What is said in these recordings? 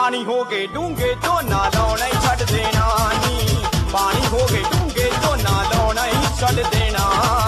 पानी हो गए डूंगे झोना लाउणा ही छड्ड देना नी। पानी हो गए डूंगे झोना लाउणा ही छड्ड देना।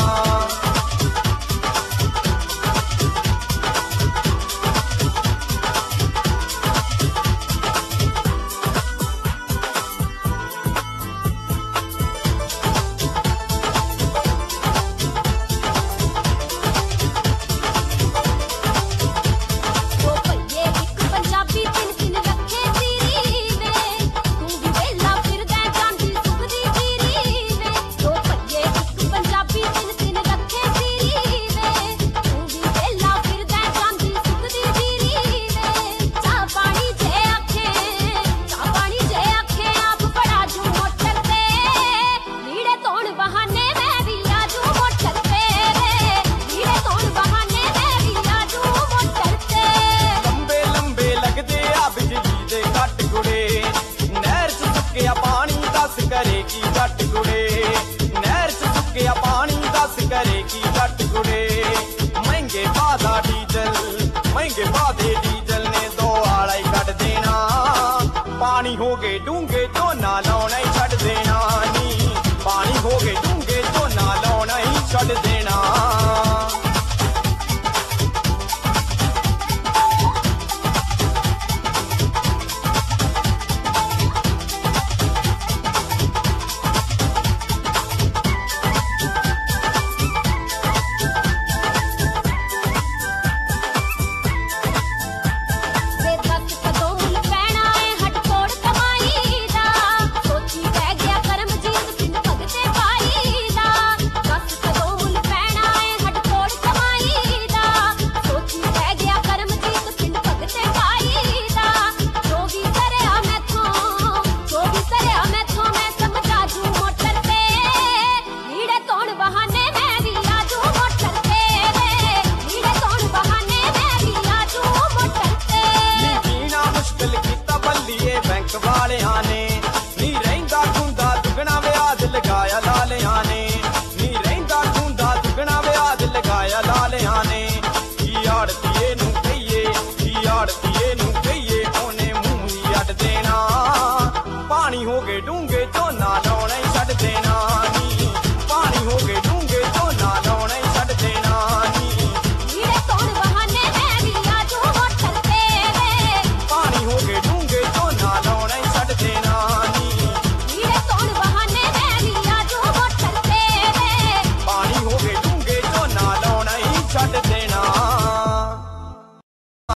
करेगी जट कुड़े नहर च सुक्किया पानी दस करेगी जट कुड़े। महंगे पादा डीजल महंगे पादे डीजल ने दो आला ही कट देना। पानी हो गए डूंगे